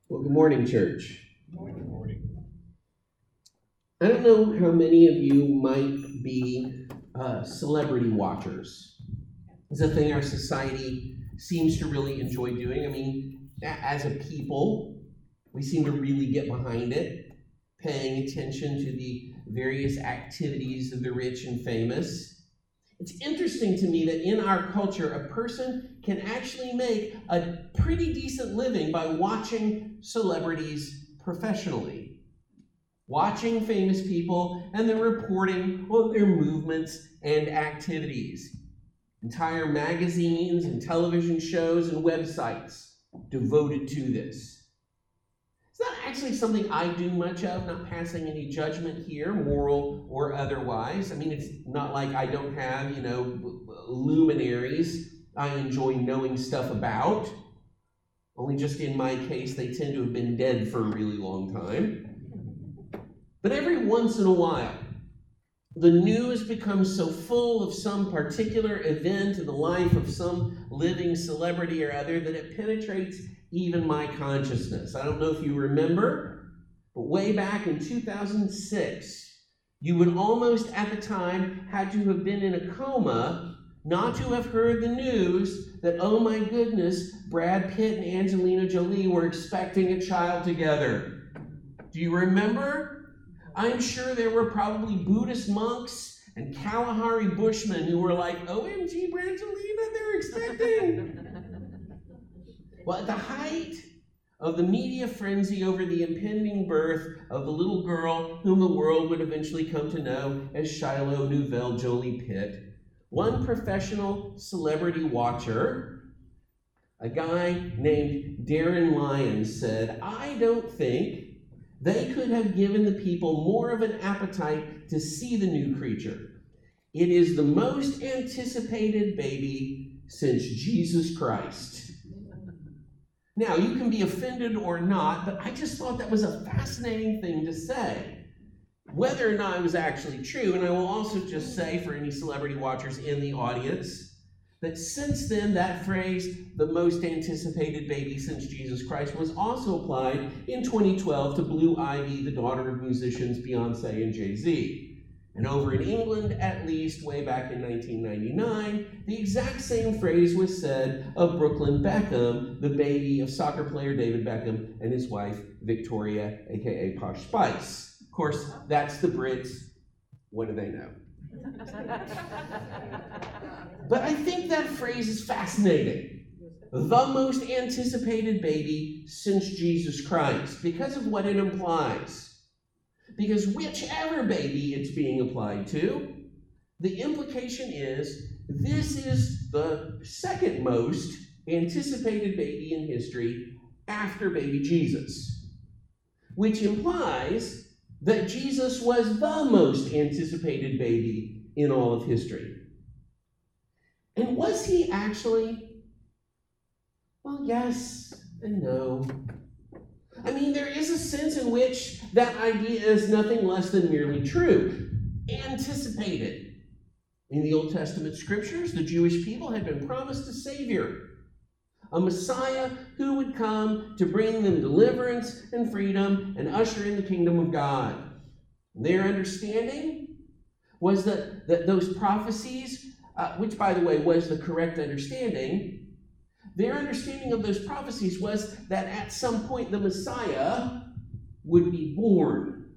Well, good morning, church. Good morning. I don't know how many of you might be celebrity watchers. It's a thing our society seems to really enjoy doing. I mean, as a people, we seem to really get behind it, paying attention to the various activities of the rich and famous. It's interesting to me that in our culture, a person can actually make a pretty decent living by watching celebrities professionally. Watching famous people and then reporting on their movements and activities. Entire magazines and television shows and websites devoted to this. It's not actually something I do much of, not passing any judgment here, moral or otherwise. I mean, it's not like I don't have, luminaries I enjoy knowing stuff about. Only just in my case, they tend to have been dead for a really long time. But every once in a while, the news becomes so full of some particular event in the life of some living celebrity or other that it penetrates even my consciousness. I don't know if you remember, but way back in 2006, you would almost at the time had to have been in a coma not to have heard the news that, oh my goodness, Brad Pitt and Angelina Jolie were expecting a child together. Do you remember? I'm sure there were probably Buddhist monks and Kalahari Bushmen who were like, OMG, Brangelina, they're expecting. Well, at the height of the media frenzy over the impending birth of the little girl whom the world would eventually come to know as Shiloh Nouvelle Jolie Pitt, one professional celebrity watcher, a guy named Darren Lyons, said, I don't think they could have given the people more of an appetite to see the new creature. It is the most anticipated baby since Jesus Christ. Now, you can be offended or not, but I just thought that was a fascinating thing to say. Whether or not it was actually true, and I will also just say for any celebrity watchers in the audience, that since then, that phrase, the most anticipated baby since Jesus Christ, was also applied in 2012 to Blue Ivy, the daughter of musicians Beyonce and Jay-Z. And over in England, at least, way back in 1999, the exact same phrase was said of Brooklyn Beckham, the baby of soccer player David Beckham and his wife, Victoria, aka Posh Spice. Of course, that's the Brits. What do they know? But I think that phrase is fascinating. The most anticipated baby since Jesus Christ, because of what it implies. Because whichever baby it's being applied to, the implication is this is the second most anticipated baby in history after baby Jesus. Which implies that Jesus was the most anticipated baby in all of history. And was he actually? Well, yes and no. I mean, there is a sense in which that idea is nothing less than merely true. Anticipated. In the Old Testament scriptures, the Jewish people had been promised a Savior, a Messiah who would come to bring them deliverance and freedom and usher in the kingdom of God. Their understanding was that those prophecies, which, by the way, was the correct understanding, their understanding of those prophecies was that at some point the Messiah would be born.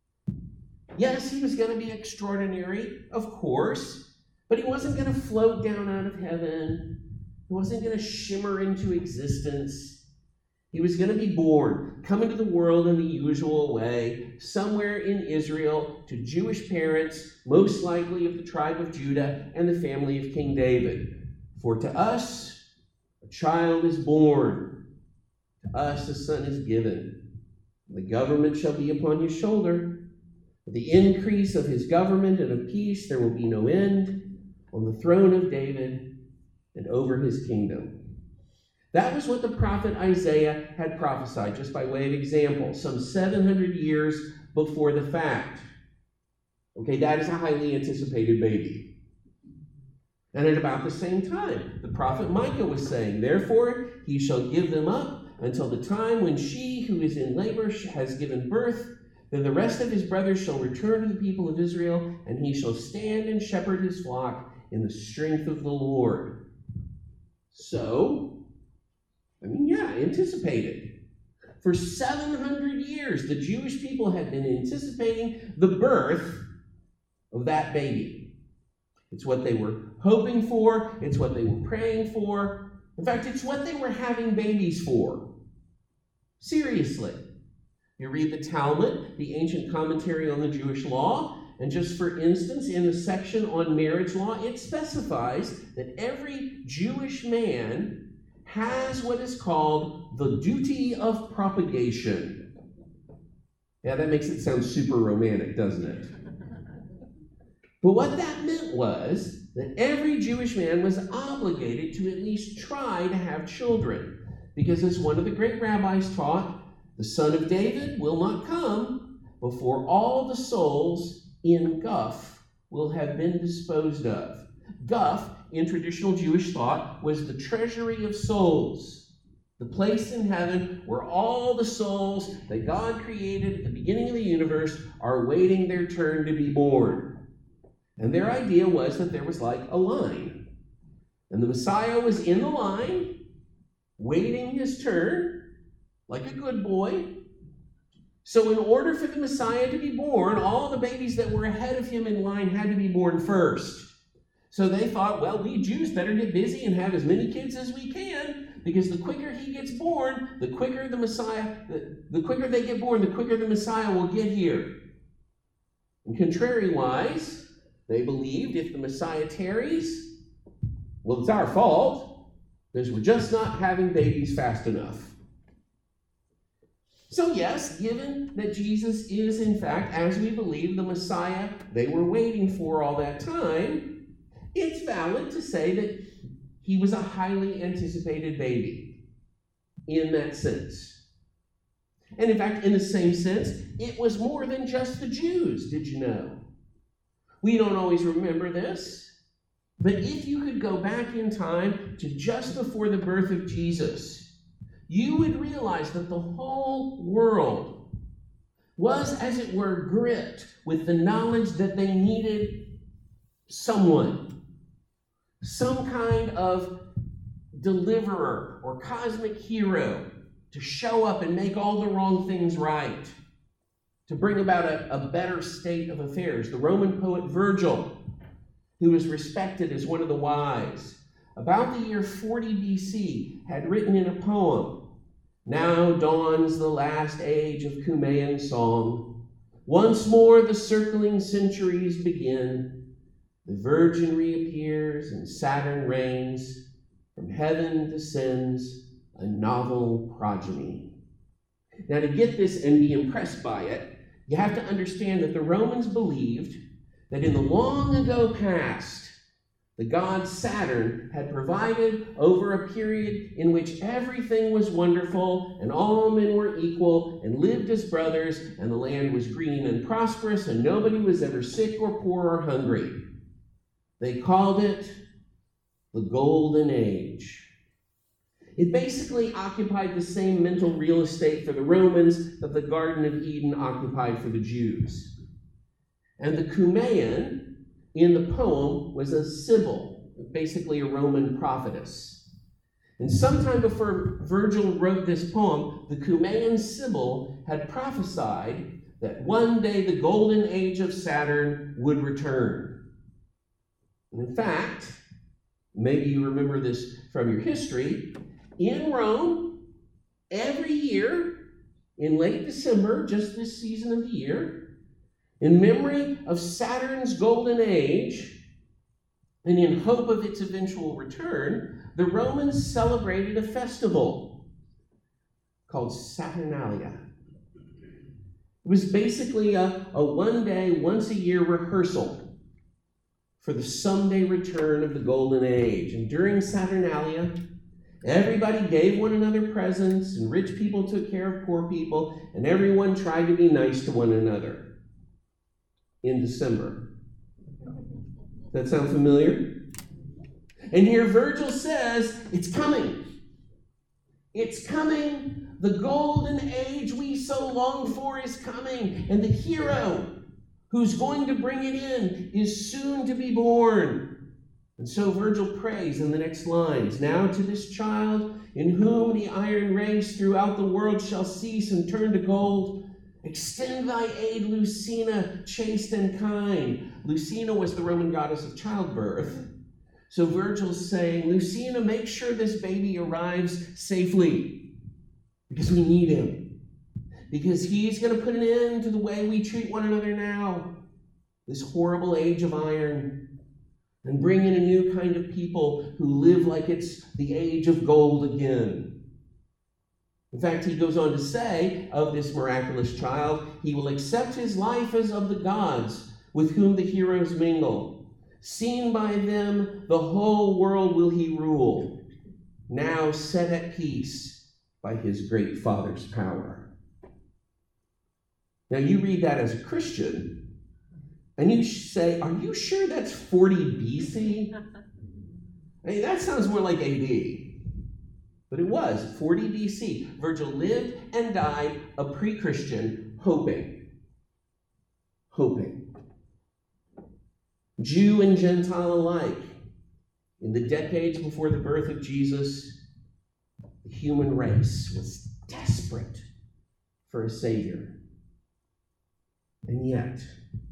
Yes, he was going to be extraordinary, of course, but he wasn't going to float down out of heaven. He wasn't going to shimmer into existence. He was going to be born, come into the world in the usual way, somewhere in Israel, to Jewish parents, most likely of the tribe of Judah and the family of King David. For to us, a child is born. To us, a son is given. The government shall be upon his shoulder. For the increase of his government and of peace there will be no end on the throne of David and over his kingdom. That was what the prophet Isaiah had prophesied, just by way of example, some 700 years before the fact. Okay, that is a highly anticipated baby. And at about the same time, the prophet Micah was saying, "Therefore he shall give them up until the time when she who is in labor has given birth. Then the rest of his brothers shall return to the people of Israel, and he shall stand and shepherd his flock in the strength of the Lord." So, anticipated. For 700 years, the Jewish people had been anticipating the birth of that baby. It's what they were hoping for. It's what they were praying for. In fact, it's what they were having babies for. Seriously. You read the Talmud, the ancient commentary on the Jewish law, and just for instance, in the section on marriage law, it specifies that every Jewish man has what is called the duty of propagation. Yeah, that makes it sound super romantic, doesn't it? But what that meant was that every Jewish man was obligated to at least try to have children. Because as one of the great rabbis taught, the son of David will not come before all the souls in Guff will have been disposed of. Guff, in traditional Jewish thought, was the treasury of souls, the place in heaven where all the souls that God created at the beginning of the universe are waiting their turn to be born. And their idea was that there was like a line. And the Messiah was in the line, waiting his turn, like a good boy. So in order for the Messiah to be born, all the babies that were ahead of him in line had to be born first. So they thought, well, we Jews better get busy and have as many kids as we can, because the quicker he gets born, the quicker the quicker they get born, the quicker the Messiah will get here. And contrariwise, they believed if the Messiah tarries, well, it's our fault, because we're just not having babies fast enough. So yes, given that Jesus is, in fact, as we believe, the Messiah they were waiting for all that time, it's valid to say that he was a highly anticipated baby in that sense. And in fact, in the same sense, it was more than just the Jews, did you know? We don't always remember this, but if you could go back in time to just before the birth of Jesus, you would realize that the whole world was, as it were, gripped with the knowledge that they needed someone, some kind of deliverer or cosmic hero to show up and make all the wrong things right, to bring about a better state of affairs. The Roman poet Virgil, who is respected as one of the wise, about the year 40 BC, had written in a poem, "Now dawns the last age of Cumean song. Once more the circling centuries begin. The Virgin reappears and Saturn reigns. From heaven descends a novel progeny." Now, to get this and be impressed by it, you have to understand that the Romans believed that in the long ago past, the god Saturn had provided over a period in which everything was wonderful and all men were equal and lived as brothers, and the land was green and prosperous and nobody was ever sick or poor or hungry. They called it the Golden Age. It basically occupied the same mental real estate for the Romans that the Garden of Eden occupied for the Jews. And the Cumean in the poem was a Sibyl, basically a Roman prophetess. And sometime before Virgil wrote this poem, the Cumean Sibyl had prophesied that one day the golden age of Saturn would return. And in fact, maybe you remember this from your history, in Rome, every year, in late December, just this season of the year, in memory of Saturn's golden age, and in hope of its eventual return, the Romans celebrated a festival called Saturnalia. It was basically a one-day, once-a-year rehearsal for the someday return of the golden age. And during Saturnalia, everybody gave one another presents, and rich people took care of poor people, and everyone tried to be nice to one another in December. Does that sound familiar? And here Virgil says, it's coming. It's coming. The golden age we so long for is coming. And the hero who's going to bring it in is soon to be born. And so Virgil prays in the next lines, now to this child in whom the iron race throughout the world shall cease and turn to gold, extend thy aid, Lucina, chaste and kind. Lucina was the Roman goddess of childbirth. So Virgil's saying, Lucina, make sure this baby arrives safely, because we need him. Because he's going to put an end to the way we treat one another now, this horrible age of iron, and bring in a new kind of people who live like it's the age of gold again. In fact, he goes on to say of this miraculous child, he will accept his life as of the gods with whom the heroes mingle. Seen by them, the whole world will he rule, now set at peace by his great Father's power. Now you read that as a Christian, and you say, are you sure that's 40 BC? I mean, that sounds more like AD. But it was 40 BC. Virgil lived and died a pre-Christian, hoping. Jew and Gentile alike. In the decades before the birth of Jesus, the human race was desperate for a Savior. And yet,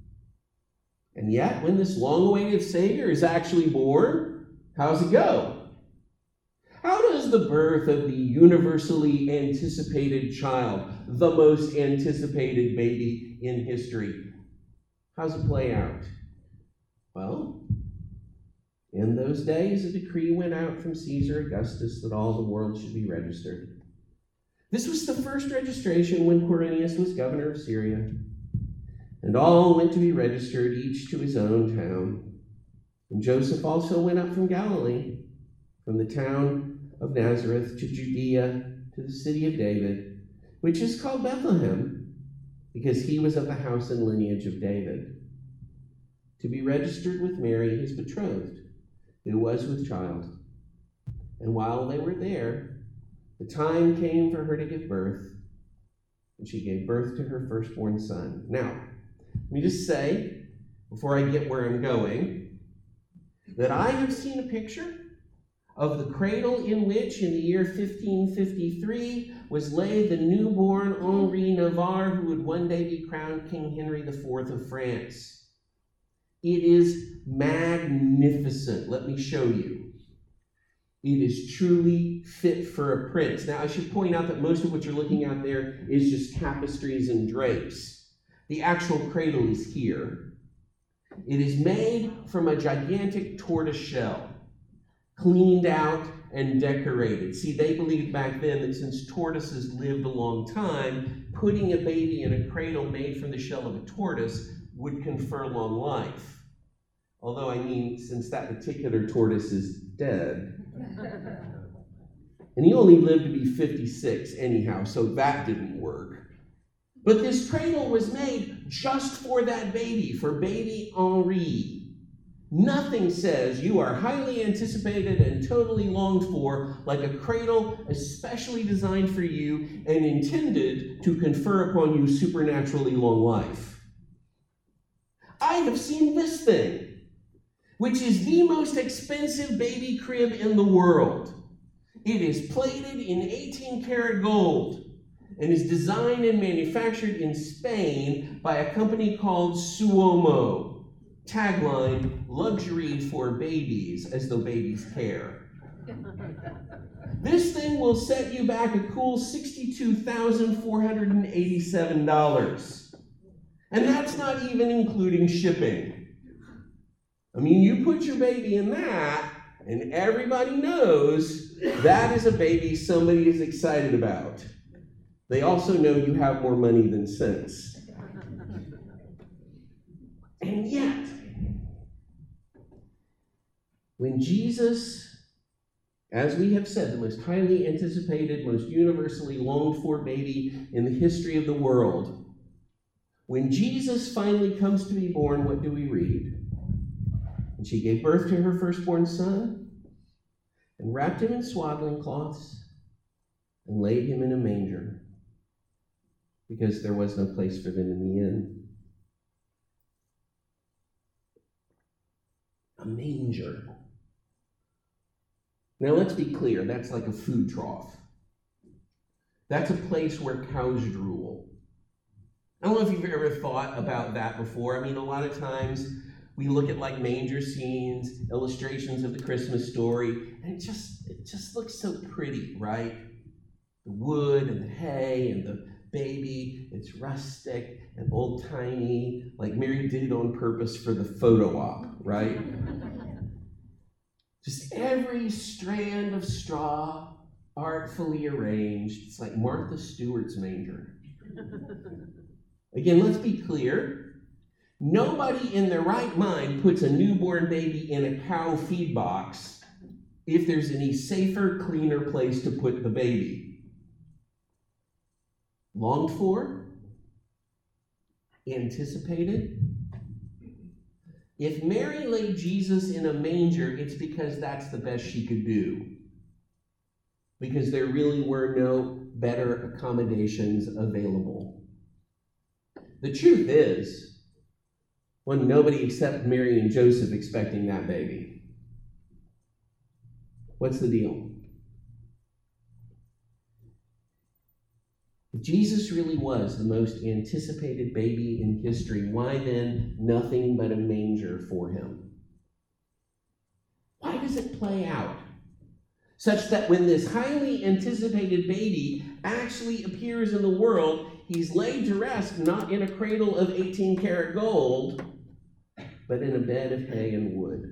when this long-awaited Savior is actually born, how does it go? How does the birth of the universally anticipated child, the most anticipated baby in history, how does it play out? Well, in those days, a decree went out from Caesar Augustus that all the world should be registered. This was the first registration when Quirinius was governor of Syria. And all went to be registered, each to his own town. And Joseph also went up from Galilee, from the town of Nazareth to Judea, to the city of David, which is called Bethlehem, because he was of the house and lineage of David, to be registered with Mary, his betrothed, who was with child. And while they were there, the time came for her to give birth, and she gave birth to her firstborn son. Now, let me just say, before I get where I'm going, that I have seen a picture of the cradle in which, in the year 1553, was laid the newborn Henri Navarre, who would one day be crowned King Henry IV of France. It is magnificent. Let me show you. It is truly fit for a prince. Now, I should point out that most of what you're looking at there is just tapestries and drapes. The actual cradle is here. It is made from a gigantic tortoise shell, cleaned out and decorated. See, they believed back then that since tortoises lived a long time, putting a baby in a cradle made from the shell of a tortoise would confer long life. Although, I mean, since that particular tortoise is dead. And he only lived to be 56 anyhow, so that didn't work. But this cradle was made just for that baby, for baby Henri. Nothing says you are highly anticipated and totally longed for like a cradle especially designed for you and intended to confer upon you supernaturally long life. I have seen this thing, which is the most expensive baby crib in the world. It is plated in 18-karat gold and is designed and manufactured in Spain by a company called Suomo. Tagline, luxury for babies, as though babies care. This thing will set you back a cool $62,487. And that's not even including shipping. I mean, you put your baby in that, and everybody knows that is a baby somebody is excited about. They also know you have more money than sense. And yet, when Jesus, as we have said, the most highly anticipated, most universally longed for baby in the history of the world, when Jesus finally comes to be born, what do we read? And she gave birth to her firstborn son, and wrapped him in swaddling cloths and laid him in a manger, because there was no place for them in the inn. A manger. Now let's be clear, that's like a food trough. That's a place where cows drool. I don't know if you've ever thought about that before. I mean, a lot of times we look at like manger scenes, illustrations of the Christmas story, and it just looks so pretty, right? The wood and the hay and the baby, it's rustic and old-timey, like Mary did it on purpose for the photo op, right? Just every strand of straw artfully arranged. It's like Martha Stewart's manger. Again, let's be clear. Nobody in their right mind puts a newborn baby in a cow feed box if there's any safer, cleaner place to put the baby. Longed for? Anticipated? If Mary laid Jesus in a manger, it's because that's the best she could do. Because there really were no better accommodations available. The truth is, well, nobody except Mary and Joseph expecting that baby. What's the deal? If Jesus really was the most anticipated baby in history, why then nothing but a manger for him? Why does it play out such that when this highly anticipated baby actually appears in the world, he's laid to rest not in a cradle of 18-karat gold, but in a bed of hay and wood?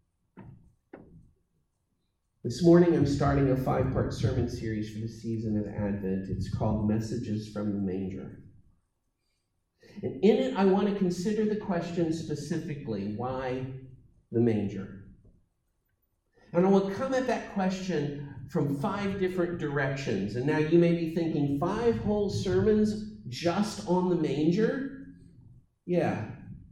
This morning I'm starting a 5-part sermon series for the season of Advent. It's called Messages from the Manger. And in it I want to consider the question specifically, why the manger? And I will come at that question from 5 different directions. And now you may be thinking, 5 whole sermons just on the manger? Yeah.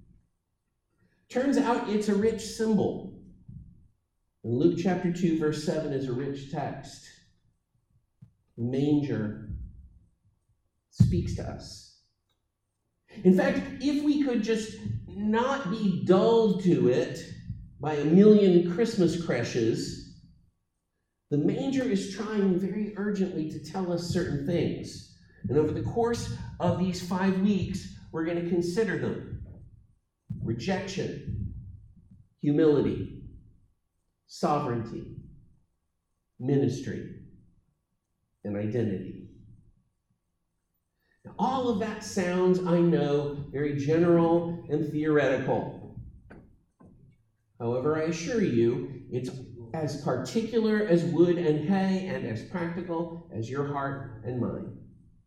Turns out it's a rich symbol. And Luke chapter 2, verse 7 is a rich text. The manger speaks to us. In fact, if we could just not be dulled to it by a million Christmas creches, the manger is trying very urgently to tell us certain things. And over the course of these 5 weeks, we're going to consider them. Rejection, humility, sovereignty, ministry, and identity. Now, all of that sounds, I know, very general and theoretical. However, I assure you, it's as particular as wood and hay and as practical as your heart and mine.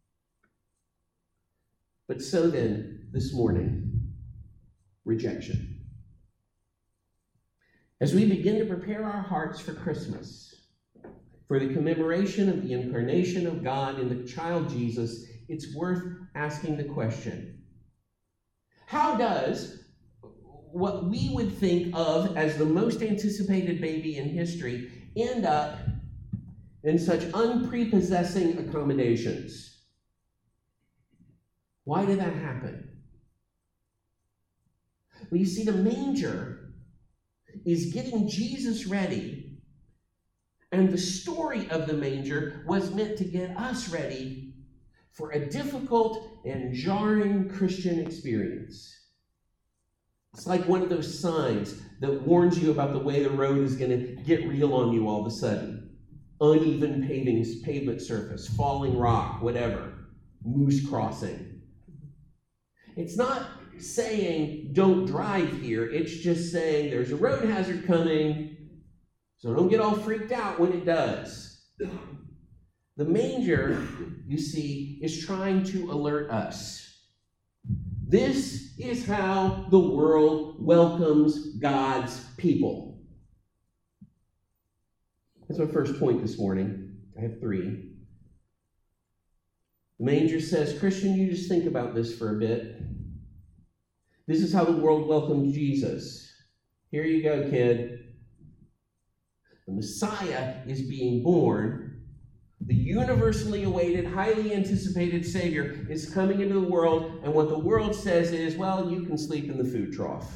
But so then, this morning, rejection. As we begin to prepare our hearts for Christmas, for the commemoration of the incarnation of God in the child Jesus, it's worth asking the question, how does what we would think of as the most anticipated baby in history end up in such unprepossessing accommodations? Why did that happen? Well, you see, the manger is getting Jesus ready, and the story of the manger was meant to get us ready for a difficult and jarring Christian experience. It's like one of those signs that warns you about the way the road is going to get real on you all of a sudden. Uneven pavement surface, falling rock, whatever, moose crossing. It's not saying don't drive here. It's just saying there's a road hazard coming, so don't get all freaked out when it does. The manger, you see, is trying to alert us. This is how the world welcomes God's people. That's my first point this morning. I have 3. The manger says, Christian, you just think about this for a bit. This is how the world welcomed Jesus. Here you go, kid. The Messiah is being born. The universally awaited, highly anticipated Savior is coming into the world, and what the world says is, well, you can sleep in the food trough.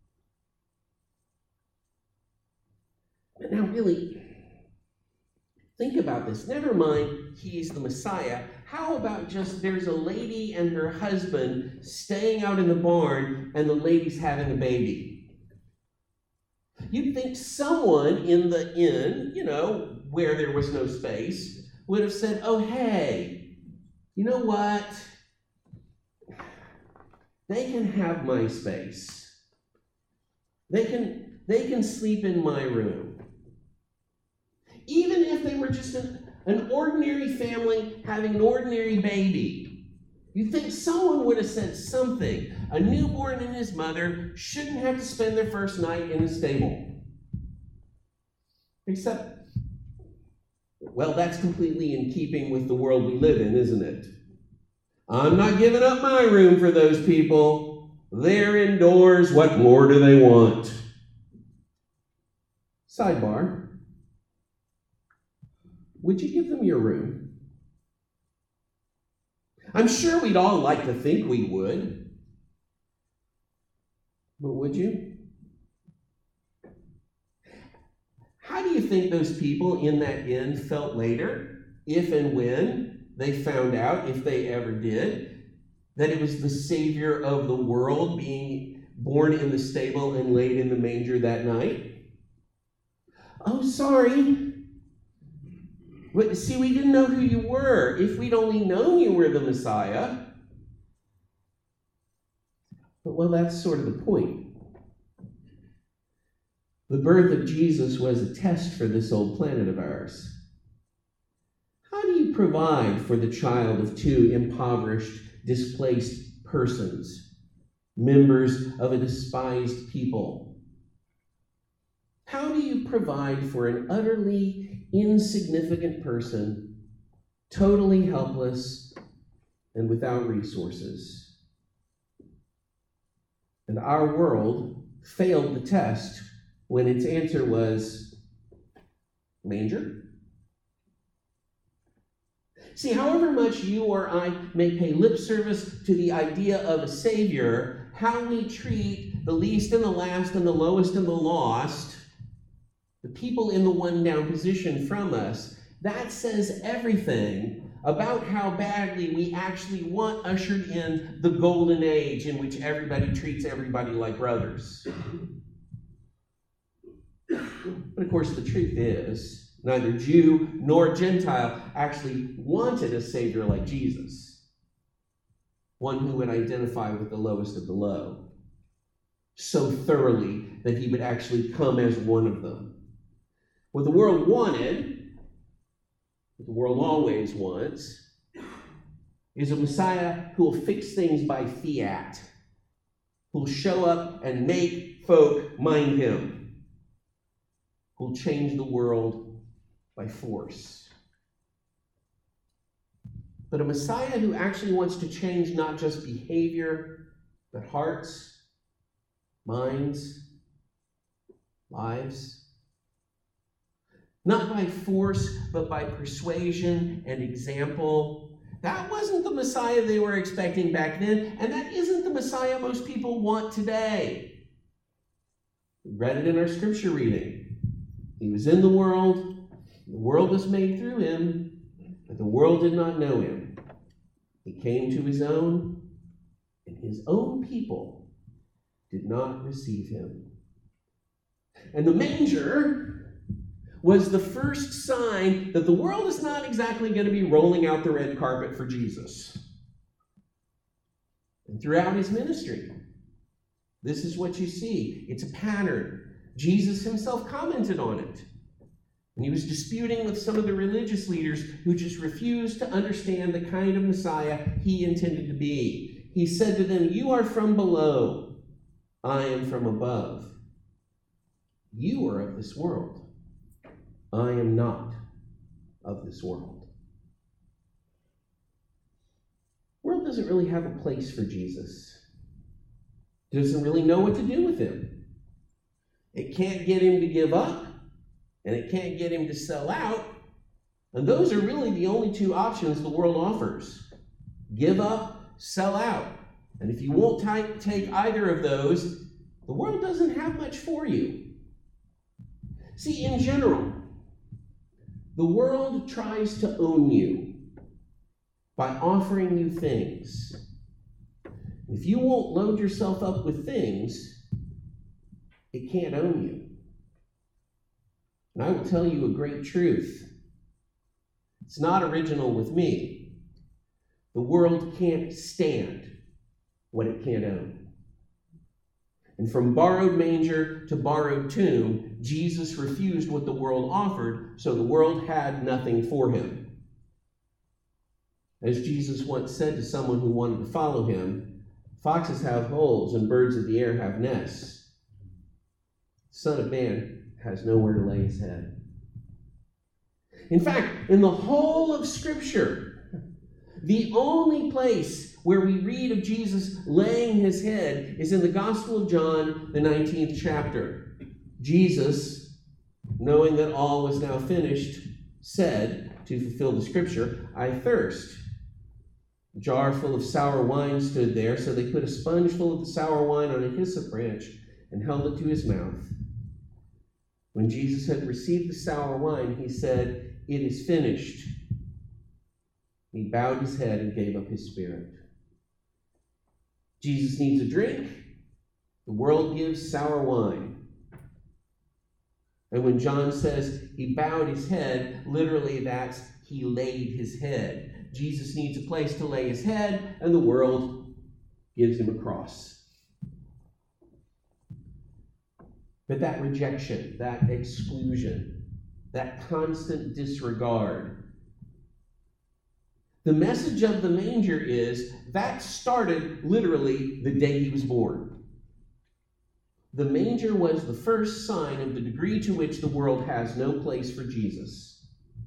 But now really, think about this. Never mind he's the Messiah. How about just there's a lady and her husband staying out in the barn, and the lady's having a baby? You'd think someone in the inn, where there was no space, would have said, oh, hey, you know what? They can have my space. They can sleep in my room. Even if they were just an ordinary family having an ordinary baby, you'd think someone would have said something. A newborn and his mother shouldn't have to spend their first night in a stable. Except, well, that's completely in keeping with the world we live in, isn't it? I'm not giving up my room for those people. They're indoors. What more do they want? Sidebar. Would you give them your room? I'm sure we'd all like to think we would. But would you? How do you think those people in that inn felt later, if and when they found out, if they ever did, that it was the Savior of the world being born in the stable and laid in the manger that night? Oh, sorry. See, we didn't know who you were. If we'd only known you were the Messiah. But, well, that's sort of the point. The birth of Jesus was a test for this old planet of ours. How do you provide for the child of two impoverished, displaced persons, members of a despised people? How do you provide for an utterly insignificant person, totally helpless and without resources? And our world failed the test when its answer was manger. See, however much you or I may pay lip service to the idea of a Savior, how we treat the least and the last and the lowest and the lost, the people in the one down position from us, that says everything about how badly we actually want ushered in the golden age in which everybody treats everybody like brothers. But of course, the truth is, neither Jew nor Gentile actually wanted a Savior like Jesus, one who would identify with the lowest of the low so thoroughly that he would actually come as one of them. What the world wanted, what the world always wants, is a Messiah who will fix things by fiat, who will show up and make folk mind him, who will change the world by force. But a Messiah who actually wants to change not just behavior, but hearts, minds, lives. Not by force, but by persuasion and example. That wasn't the Messiah they were expecting back then, and that isn't the Messiah most people want today. We read it in our scripture reading. He was in the world was made through him, but the world did not know him. He came to his own, and his own people did not receive him. And the manger was the first sign that the world is not exactly going to be rolling out the red carpet for Jesus. And throughout his ministry, this is what you see. It's a pattern. Jesus himself commented on it. And he was disputing with some of the religious leaders who just refused to understand the kind of Messiah he intended to be. He said to them, "You are from below. I am from above. You are of this world. I am not of this world." The world doesn't really have a place for Jesus. It doesn't really know what to do with him. It can't get him to give up. and it can't get him to sell out. And those are really the only two options the world offers. Give up, sell out. And if you won't take either of those, the world doesn't have much for you. See, in general, the world tries to own you by offering you things. If you won't load yourself up with things, it can't own you. And I will tell you a great truth. It's not original with me. The world can't stand what it can't own. And from borrowed manger to borrowed tomb, Jesus refused what the world offered, so the world had nothing for him. As Jesus once said to someone who wanted to follow him, foxes have holes and birds of the air have nests. The Son of Man has nowhere to lay his head. In fact, in the whole of Scripture, the only place where we read of Jesus laying his head is in the Gospel of John, the 19th chapter. Jesus, knowing that all was now finished, said, to fulfill the Scripture, "I thirst." A jar full of sour wine stood there, so they put a sponge full of the sour wine on a hyssop branch and held it to his mouth. When Jesus had received the sour wine, he said, "It is finished." He bowed his head and gave up his spirit. Jesus needs a drink. The world gives sour wine. And when John says he bowed his head, literally that's he laid his head. Jesus needs a place to lay his head, and the world gives him a cross. But that rejection, that exclusion, that constant disregard, the message of the manger is that started literally the day he was born. The manger was the first sign of the degree to which the world has no place for Jesus.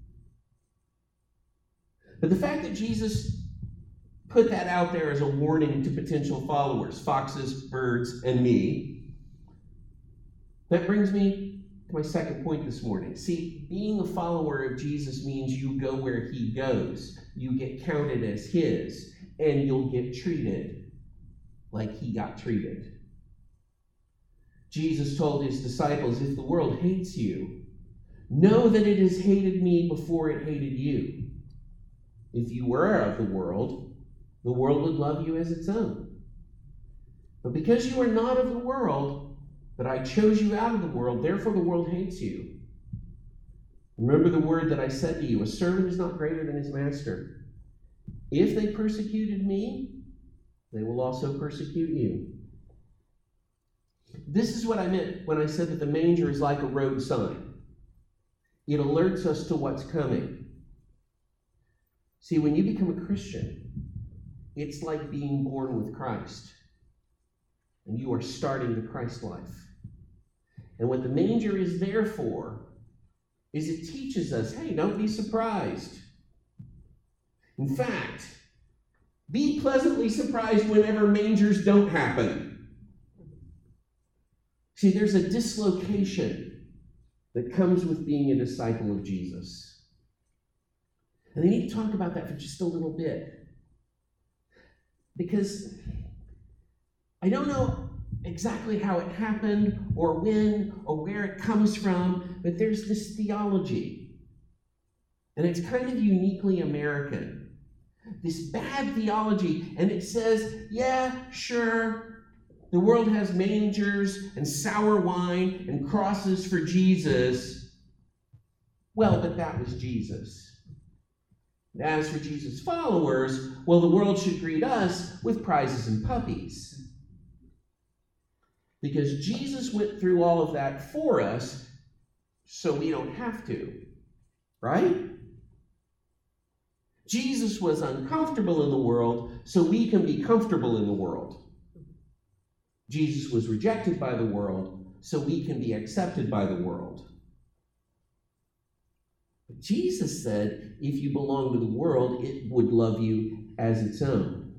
But the fact that Jesus put that out there as a warning to potential followers, foxes, birds, and me, that brings me to my second point this morning. See, being a follower of Jesus means you go where he goes. You get counted as his, and you'll get treated like he got treated. Jesus told his disciples, "If the world hates you, know that it has hated me before it hated you. If you were of the world would love you as its own. But because you are not of the world, but I chose you out of the world, therefore the world hates you. Remember the word that I said to you, a servant is not greater than his master. If they persecuted me, they will also persecute you." This is what I meant when I said that the manger is like a road sign. It alerts us to what's coming. See, when you become a Christian, it's like being born with Christ. And you are starting the Christ life. And what the manger is there for is it teaches us, hey, don't be surprised. In fact, be pleasantly surprised whenever mangers don't happen. See, there's a dislocation that comes with being a disciple of Jesus. And I need to talk about that for just a little bit. Because I don't know exactly how it happened or when or where it comes from, but there's this theology. And it's kind of uniquely American. This bad theology, and it says, yeah, sure, the world has mangers and sour wine and crosses for Jesus. Well, but that was Jesus. And as for Jesus' followers, well, the world should greet us with prizes and puppies. Because Jesus went through all of that for us, so we don't have to. Right? Jesus was uncomfortable in the world, so we can be comfortable in the world. Jesus was rejected by the world, so we can be accepted by the world. But Jesus said, if you belong to the world, it would love you as its own.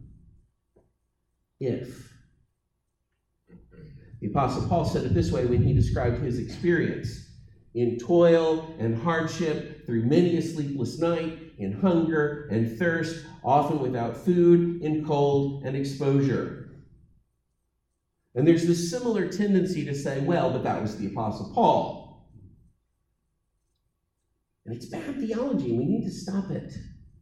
If. The Apostle Paul said it this way when he described his experience. in toil and hardship, through many a sleepless night, in hunger and thirst, often without food, in cold and exposure. And there's this similar tendency to say, well, but that was the Apostle Paul. And it's bad theology, and we need to stop it.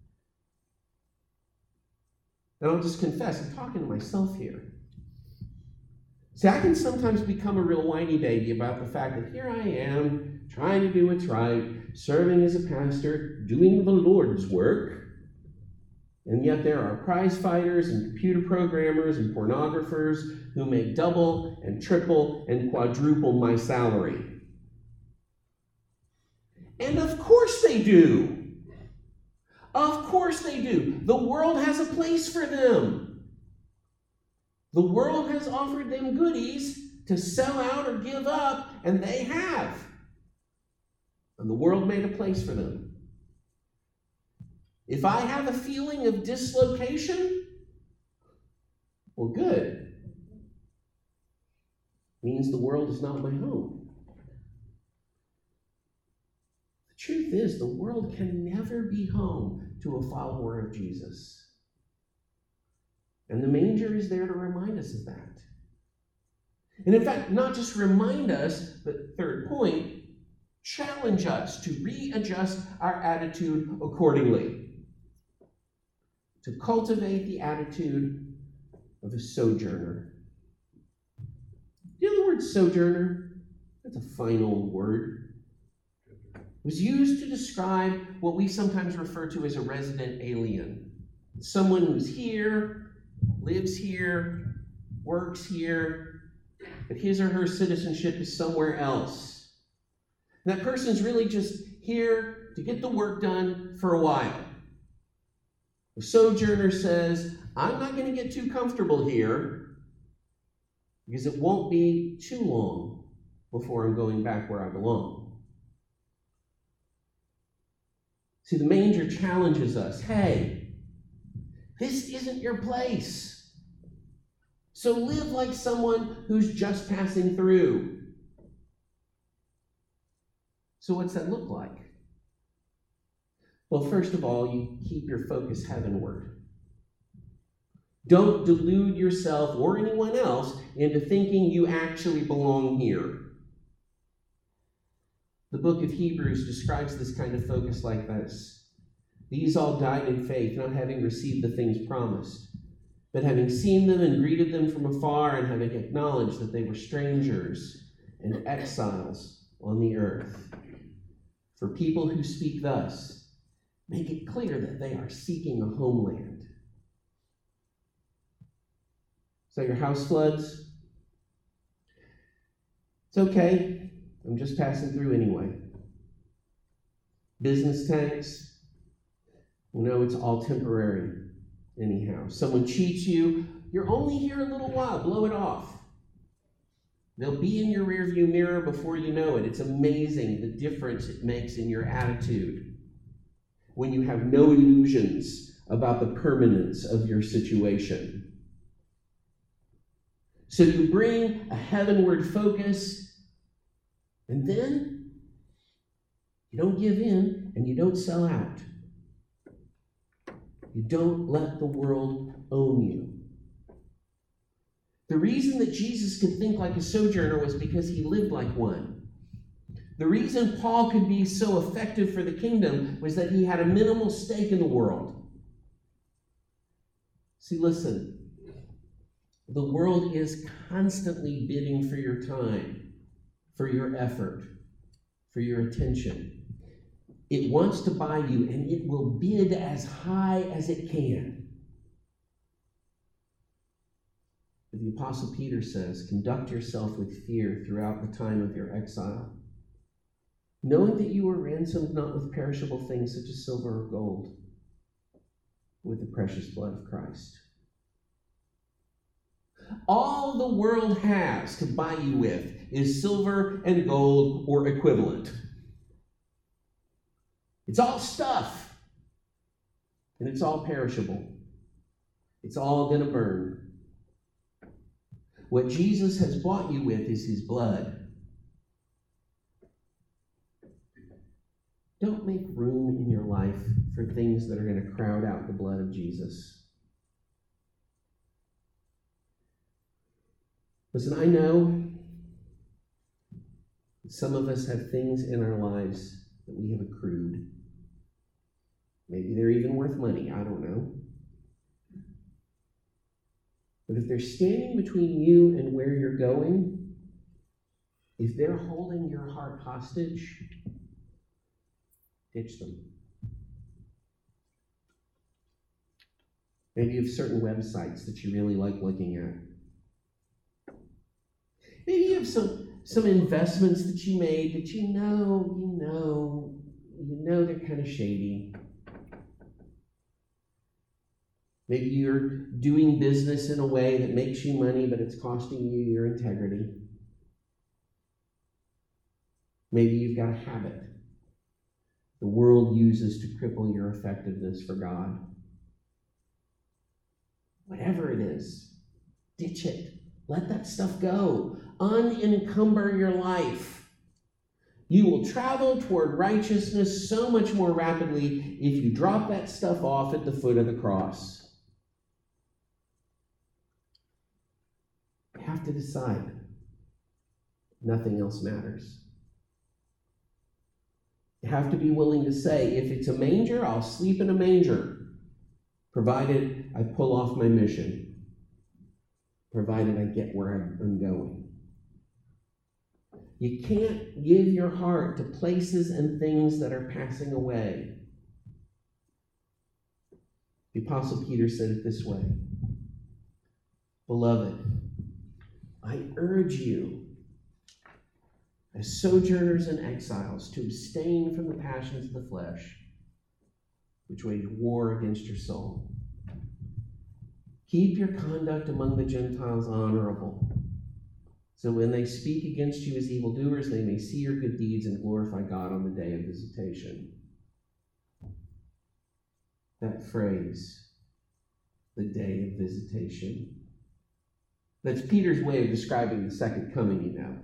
And I'll just confess, I'm talking to myself here. See, I can sometimes become a real whiny baby about the fact that here I am, trying to do what's right, serving as a pastor, doing the Lord's work, and yet there are prize fighters and computer programmers and pornographers who make double and triple and quadruple my salary. And of course they do. Of course they do. The world has a place for them. The world has offered them goodies to sell out or give up, and they have. And the world made a place for them. If I have a feeling of dislocation, well, good. Means the world is not my home. The truth is, the world can never be home to a follower of Jesus. And the manger is there to remind us of that. And in fact, not just remind us, but third point, challenge us to readjust our attitude accordingly. To cultivate the attitude of a sojourner. Do you know the word sojourner? That's a fine old word. It was used to describe what we sometimes refer to as a resident alien. Someone who's here, lives here, works here, but his or her citizenship is somewhere else. And that person's really just here to get the work done for a while. The sojourner says, I'm not going to get too comfortable here because it won't be too long before I'm going back where I belong. See, the manger challenges us. Hey, this isn't your place. So live like someone who's just passing through. So what's that look like? Well, first of all, you keep your focus heavenward. Don't delude yourself or anyone else into thinking you actually belong here. The book of Hebrews describes this kind of focus like this. These all died in faith, not having received the things promised, but having seen them and greeted them from afar, and having acknowledged that they were strangers and exiles on the earth. For people who speak thus, make it clear that they are seeking a homeland. So your house floods? It's okay. I'm just passing through anyway. Business tanks? It's all temporary anyhow. Someone cheats you. You're only here a little while. Blow it off. They'll be in your rearview mirror before you know it. It's amazing the difference it makes in your attitude when you have no illusions about the permanence of your situation. So you bring a heavenward focus, and then you don't give in and you don't sell out. You don't let the world own you. The reason that Jesus could think like a sojourner was because he lived like one. The reason Paul could be so effective for the kingdom was that he had a minimal stake in the world. See, listen, the world is constantly bidding for your time, for your effort, for your attention. It wants to buy you, and it will bid as high as it can. But the Apostle Peter says, conduct yourself with fear throughout the time of your exile, knowing that you were ransomed not with perishable things such as silver or gold, with the precious blood of Christ. All the world has to buy you with is silver and gold or equivalent. It's all stuff, and it's all perishable. It's all going to burn. What Jesus has bought you with is his blood. Don't make room in your life for things that are going to crowd out the blood of Jesus. Listen, I know some of us have things in our lives that we have accrued. Maybe they're even worth money. I don't know. But if they're standing between you and where you're going, if they're holding your heart hostage, ditch them. Maybe you have certain websites that you really like looking at. Maybe you have some investments that you made that you know they're kind of shady. Maybe you're doing business in a way that makes you money, but it's costing you your integrity. Maybe you've got a habit the world uses to cripple your effectiveness for God. Whatever it is, ditch it. Let that stuff go. Unencumber your life. You will travel toward righteousness so much more rapidly if you drop that stuff off at the foot of the cross. You have to decide. Nothing else matters. You have to be willing to say, if it's a manger, I'll sleep in a manger, provided I pull off my mission, provided I get where I'm going. You can't give your heart to places and things that are passing away. The Apostle Peter said it this way: Beloved, I urge you, as sojourners and exiles, to abstain from the passions of the flesh, which wage war against your soul. Keep your conduct among the Gentiles honorable, so when they speak against you as evildoers, they may see your good deeds and glorify God on the day of visitation. That phrase, the day of visitation, that's Peter's way of describing the second coming, you know.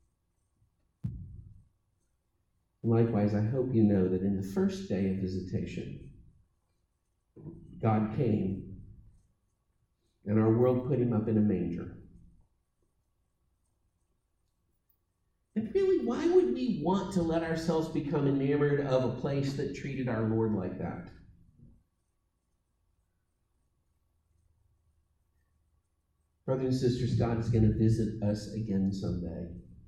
Likewise, I hope you know that in the first day of visitation, God came and our world put him up in a manger. And really, why would we want to let ourselves become enamored of a place that treated our Lord like that? Brothers and sisters, God is going to visit us again someday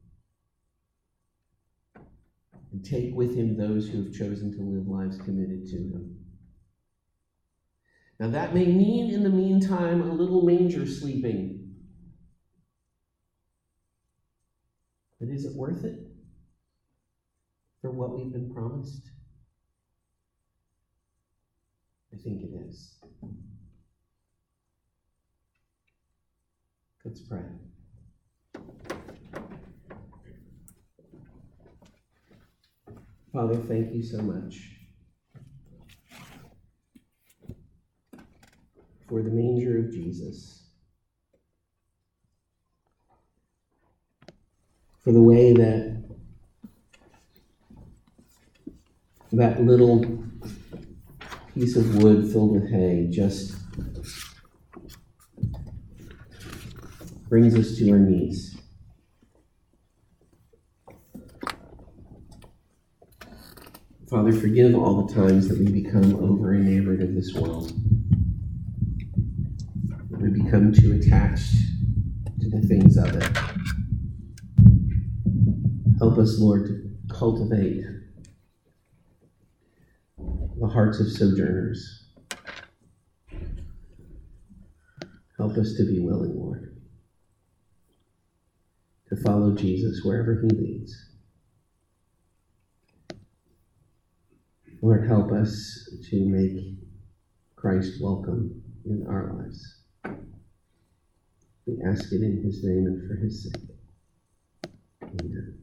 and take with him those who have chosen to live lives committed to him. Now, that may mean, in the meantime, a little manger sleeping. But is it worth it for what we've been promised? I think it is. Let's pray. Father, thank you so much for the manger of Jesus, for the way that little piece of wood filled with hay just brings us to our knees. Father, forgive all the times that we become over-enamored of this world. That we become too attached to the things of it. Help us, Lord, to cultivate the hearts of sojourners. Help us to be willing, Lord, to follow Jesus wherever he leads. Lord, help us to make Christ welcome in our lives. We ask it in his name and for his sake. Amen.